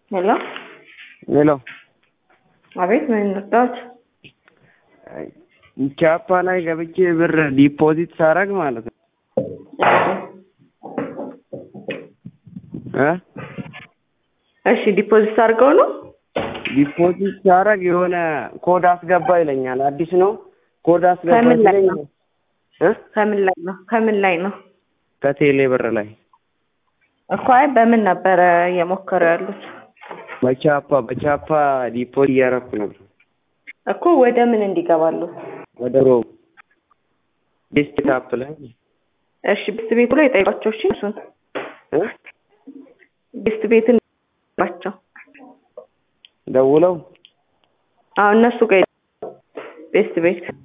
ሄሎ ሄሎ አቤት ምን ነበር? ቻፓ ላይ ገብቼ ብር ዲፖዚት ሳረግ ማለት ነው እሺ ዲፖዚት አድርገው ነው ዲፖዚት ሳረግ የሆነ ኮድ አስገባ ይለኛል። አዲስ ነው ኮድ አስገባ ይለኛል። ከምን ላይ ነው? ከቴሌ ብር ላይ እኮ አይ በምን ነበር የሞከሩ ያሉት? በቻፓ ዲፖዚት እያረኩ ነበር እኮ ወደ ምን እንዲገባሉ? ወደ ሮም ዴስክታፕ ላይ። እሺ ቤት ቤቱ ላይ ጠይቋቸው። እሺ እሱን ቤት ቤትን ባቸው ደውለው እነሱ ጋር ቤት ቤት